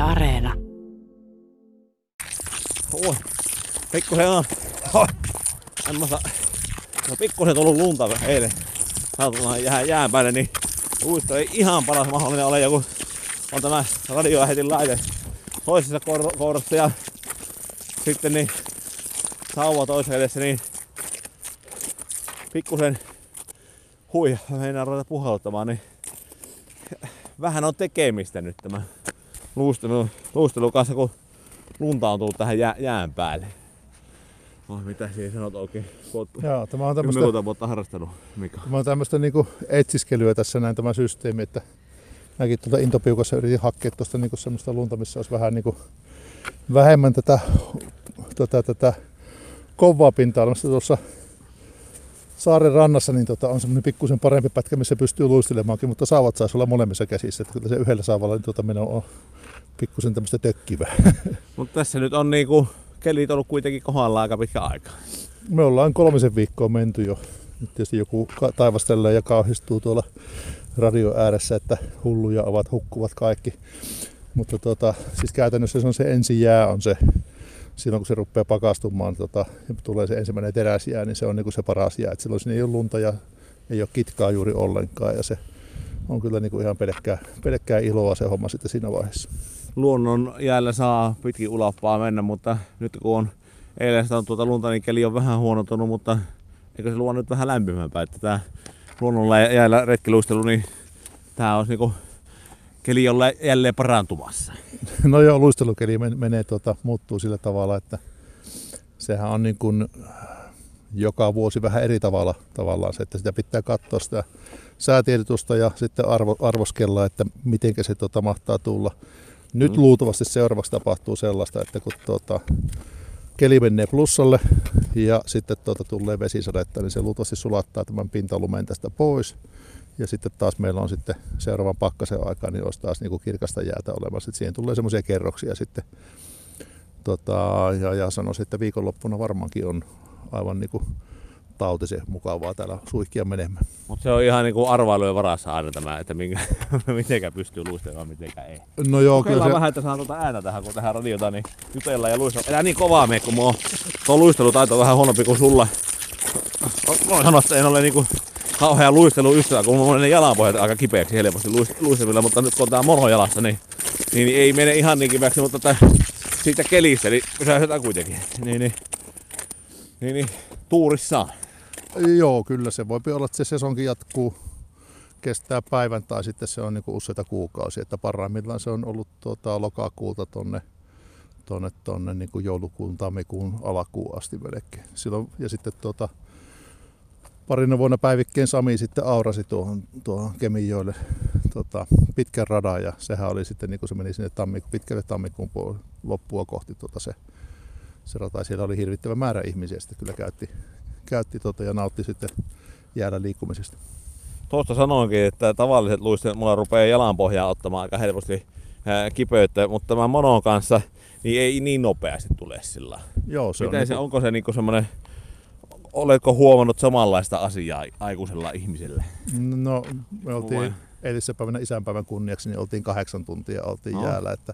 Areena. Pikkusen on. Pikkusen tullut lunta eilen. Saatutaan jään päälle, niin uisto ei ihan paras mahdollinen ole. Joku on tämä radiolähetin laite toisessa kourassa ja sitten niin sauva toisessa edessä, niin pikkusen meinaan ruveta puhaltamaan, niin vähän on tekemistä nyt tämä luistelun kanssa, kun lunta on tullut tähän jään päälle. Mitä siihen sanot oikein? Joo, tämä on tämmöistä 10 vuotta harrastanut, Mika. Tämä on tämmöistä niinku etsiskelyä tässä näin tämä systeemi, että mäkin tuolta intopiukassa yritin hakea tuosta niinku semmoista lunta, missä olisi vähän niinku vähemmän tätä kovaa pinta-alaa. Tuossa saaren rannassa niin on semmoinen pikkusen parempi pätkä, missä pystyy luistelemaankin, mutta sauvat saisi olla molemmissa käsissä. Että kyllä se yhdellä saavalla niin meno on pikkusen tämmöistä tökkivää. Mutta tässä nyt on niinku kelit ollut kuitenkin kohdalla aika pitkä aika. Me ollaan 3 viikkoa menty jo. Nyt tietysti joku taivastelee ja kauhistuu tuolla radio ääressä, että hulluja ovat, hukkuvat kaikki. Mutta siis käytännössä se on se ensijää on se, silloin kun se rupeaa pakastumaan, ja tulee se ensimmäinen teräsjää, niin se on niinku se paras jää. Et silloin siinä ei ole lunta ja ei ole kitkaa juuri ollenkaan ja se on kyllä niinku ihan pelkkää iloa se homma sitten siinä vaiheessa. Luonnon jäällä saa pitkin ulappaa mennä, mutta nyt kun on eilen sitä on lunta, niin keli on vähän huonontunut, mutta eikö se luo nyt vähän lämpimämpää, että tämä luonnolla jäällä retkiluistelu, niin tämä on niinku keli on jälleen parantumassa. No joo, luistelukeli menee muuttuu sillä tavalla, että sehän on niin kuin joka vuosi vähän eri tavalla tavallaan se, että sitä pitää katsoa sitä säätiedotusta ja sitten arvoskella, että miten se mahtaa tulla. Nyt luultavasti seuraavaksi tapahtuu sellaista, että kun keli menee plussalle ja sitten tulee vesisadetta, niin se luultavasti sulattaa tämän pintalumen tästä pois. Ja sitten taas meillä on sitten seuraavan pakkasen aikaan, niin olisi taas niinku kirkasta jäätä olemassa. Siihen tulee semmoisia kerroksia sitten. Ja sanoisin, että viikonloppuna varmaankin on aivan niinku tautisen mukavaa täällä suihkia menemään. Mutta se on ihan niinku arvailujen varassa aina tämä, että mitenkä pystyy luistelemaan, mitenkä ei. No joo, kyllä se vähän, että saan ääntä tähän, kun tehdään radiota, niin jutellaan ja luistella. Elää niin kovaa mene, kun tuo luistelutaito on vähän huonompi kuin sulla. Voin sanoa, että en ole niinku kauhean luisteluystävä, kun mulla on ne jalanpohjat aika kipeäksi helposti luistelilla, mutta nyt kun on tää mono jalassa, niin ei mene ihan niin kipeäksi, mutta siitä kelistä, niin pysäytetään kuitenkin. Niin, tuurissaan. Joo, kyllä se voi olla, että se sesonkin jatkuu, kestää päivän tai sitten se on niinku useita kuukausia, että parhaimmillaan se on ollut lokakuulta tonne niinku joulukuun, tammikuun alakuun asti melkein. Silloin, ja sitten parina vuonna päivikkeen Sami sitten aurasi tuohon Kemijoelle pitkän radan ja sehän oli sitten niin kuin se meni sinne pitkälle tammikuun loppua kohti se rata. Siellä oli hirvittävä määrä ihmisiä, sitten kyllä käytti ja nautti sitten jäällä liikkumisesta. Tuosta sanoinkin, että tavalliset luistelut mulla rupeaa jalanpohjaa ottamaan aika helposti kipeyttä, mutta tämän monon kanssa niin ei niin nopeasti tule sillä. Joo, se miten on se, onko se niinku semmoinen, oletko huomannut samanlaista asiaa aikuisella ihmisellä? No, me oltiin edellisessä päivänä isänpäivän kunniaksi, niin oltiin 8 tuntia jäällä, että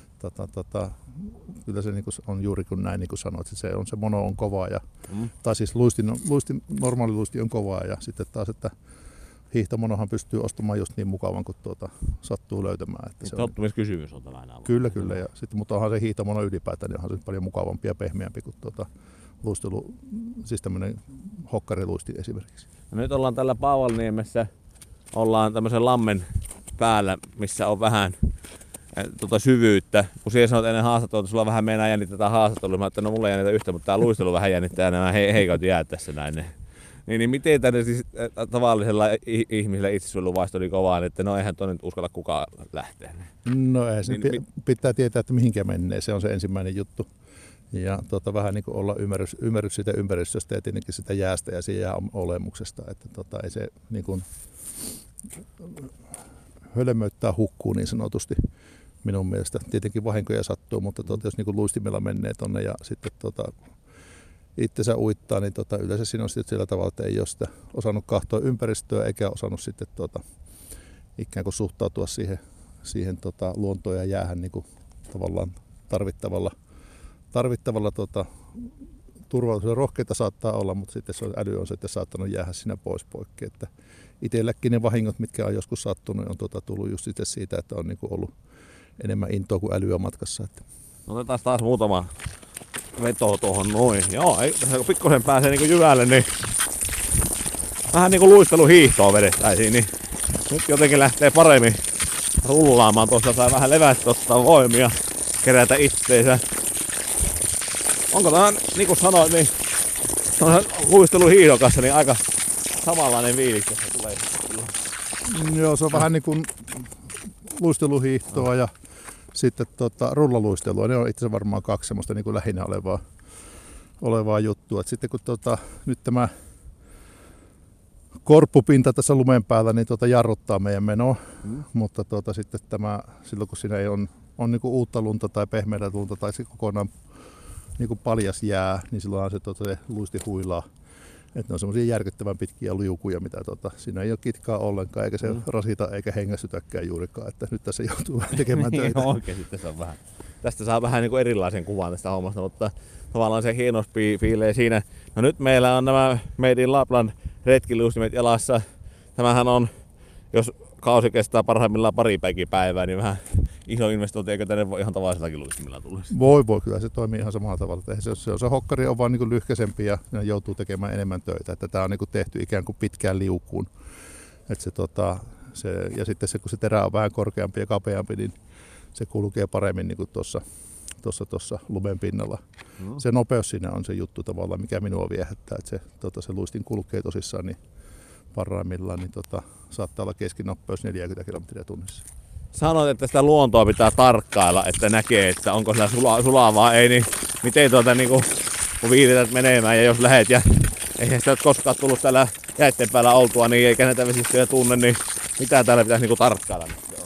kyllä se niinku on juuri kun näin niin kuin sanoit, että se mono on kovaa ja tai siis normaali luisti on kovaa ja sitten taas, että hiihtomonohan pystyy ostamaan just niin mukavan kuin sattuu löytämään. Että se tottumiskysymys on tämä aina. Kyllä. Ja sitten, mutta onhan se hiihtomono ylipäätään, niin onhan se paljon mukavampi ja pehmeämpi kuin luistelu, siis tämmöinen hokkariluisti esimerkiksi. No nyt ollaan tällä Paavalniemessä, ollaan tämmöisen lammen päällä, missä on vähän syvyyttä. Kun siellä sanot ennen haastattelua, että sulla vähän meinaa jännittää haastattelua, että no mulla ei jännitä yhtä, mutta tää luistelu vähän jännittää nämä heikot jäät tässä näin. Niin miten tänne siis tavallisella ihmisellä itsesuojeluvaisto oli kovaa, että no eihän tuonne nyt uskalla kukaan lähteä. No ei se pitää tietää, että mihinkä menee, se on se ensimmäinen juttu. Ja vähän niin kuin olla ymmärrys siitä ympäristöstä ja tietenkin sitä jäästä ja siitä olemuksesta, että ei se niin kuin hölmöyttää hukkuu niin sanotusti minun mielestä. Tietenkin vahinkoja sattuu, mutta jos niin kuin luistimella menee tonne ja sitten itsensä uittaa, niin yleensä siinä on sitten sillä tavalla, että ei ole sitä osannut kahtoa ympäristöä eikä osannut sitten ikään kuin suhtautua siihen luontoon ja jäähän niin kuin tavallaan tarvittavalla turvallisuudella. Rohkeita saattaa olla, mutta sitten äly on sitten saattanut jäädä siinä poikki. Että itselläkin ne vahingot, mitkä on joskus sattunut, on tullut just sitten siitä, että on niin kuin ollut enemmän intoa kuin älyä matkassa. Että. Otetaan taas muutama veto tuohon noin. Joo, kun pikkusen pääsee niin jyvälle, niin vähän niin kuin luisteluhiihtoa vedettäisiin, niin nyt jotenkin lähtee paremmin rullaamaan. Tuossa saa vähän levästi ottaa voimia, kerätä itteensä. Onko tämä, niin kuin sanoit, niin luisteluhiihdon kanssa niin aika samanlainen fiilis, jos se tulee? Joo, se on vähän niin kuin luisteluhiihtoa ja sitten rullaluistelua. Ne on itse asiassa varmaan kaksi semmoista niin kuin lähinnä olevaa juttua. Et sitten kun nyt tämä korppupinta tässä lumen päällä niin jarruttaa meidän menoa, mutta sitten silloin kun siinä ei on niin kuin uutta lunta tai pehmeää lunta tai se kokonaan niin kuin paljas jää, niin silloin se luisti huilaa. Että ne on semmoisia järkyttävän pitkiä liukuja, mitä siinä ei ole kitkaa ollenkaan, eikä se rasita eikä hengästytäkään juurikaan. Että nyt tässä joutuu tekemään töitä. Oikein, sitten se on vähän. Tästä saa vähän niin kuin erilaisen kuvan tästä hommasta, mutta tavallaan se hienos piilee siinä. No nyt meillä on nämä Made in Lapland retkiluistimet jalassa. Tämähän on, jos kausi kestää parhaimmillaan pari päivää, niin vähän iso investointi, eikö tänne voi ihan tavallisellakin luistimilla tulla? Voi, kyllä se toimii ihan samalla tavalla. Se hokkari on vaan niin lyhkäisempi ja joutuu tekemään enemmän töitä. Että tämä on niin tehty ikään kuin pitkään liukuun. Että ja sitten kun se terä on vähän korkeampi ja kapeampi, niin se kulkee paremmin niin tuossa lumen pinnalla. Se nopeus siinä on se juttu tavallaan, mikä minua viehättää. Että se luistin kulkee tosissaan niin parhaimmillaan, niin saattaa olla keskinopeus 40 kilometriä tunnissa. Sanoit, että sitä luontoa pitää tarkkailla, että näkee, että onko siellä sulaa vai ei, niin miten niin kun viirität menemään ja jos lähet ja eihän sitä koskaan tullut täällä jäitten päällä oltua, niin eikä näitä vesistöjä tunne, niin mitä täällä pitäisi niin tarkkailla?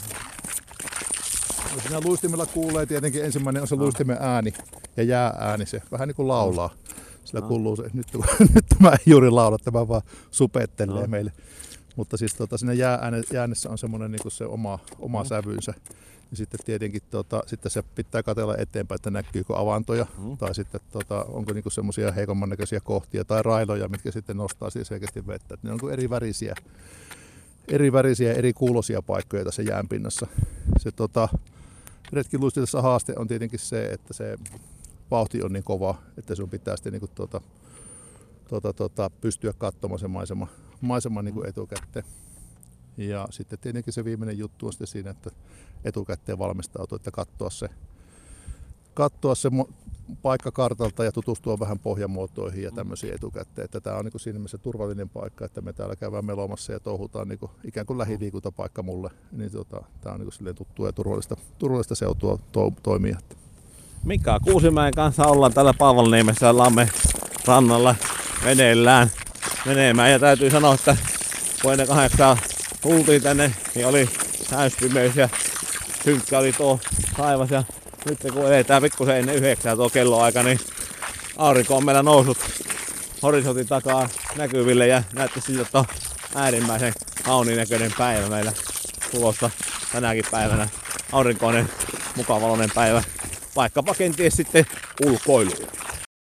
Siinä luistimella kuulee tietenkin ensimmäinen on se luistimen ääni ja jääääni, se vähän niin kuin laulaa. Sillä kuuluu se, nyt tämä ei juuri laula, tämä vaan supettelee meille. Mutta siis siinä jäääänessä on semmoinen niin kuin se oma sävynsä. Ja sitten tietenkin sitten se pitää katsella eteenpäin, että näkyykö avantoja tai sitten onko niin kuin semmoisia heikomman näköisiä kohtia tai railoja, mitkä sitten nostaa siis selkeästi vettä. Että ne on niin eri värisiä, eri kuuloisia paikkoja tässä jäänpinnassa. Se retkiluistillessa haaste on tietenkin se, että se vauhti on niin kova, että sun pitää sitten niin kuin pystyä katsomaan se maisema niin kuin etukäteen. Ja sitten tietenkin se viimeinen juttu on sitten siinä, että etukäteen valmistautuu, että katsoa se paikka kartalta ja tutustua vähän pohjamuotoihin ja tämmöisiin etukäteen. Että tämä on niin kuin siinä mielessä turvallinen paikka, että me täällä käydään melomassa ja touhutaan niin kuin ikään kuin lähiliikuntapaikka mulle. Niin tämä on niin kuin silleen tuttua ja turvallista seutua toimia. Mika Kuusimäen kanssa ollaan täällä Paavolniemessä Lammen rannalla veneellään menemään ja täytyy sanoa, että kun ennen 8 tultiin tänne, niin oli täyspimeys ja synkkä oli tuo taivas ja nyt kun eletään pikkusen ennen 9 tuo kelloaika, niin aurinko on meillä noussut horisontin takaa näkyville ja näytti siltä, että on äärimmäisen kauniin näköinen päivä meillä tulossa tänäkin päivänä. Aurinkoinen, mukavaloinen päivä, vaikkapa kenties sitten ulkoiluun.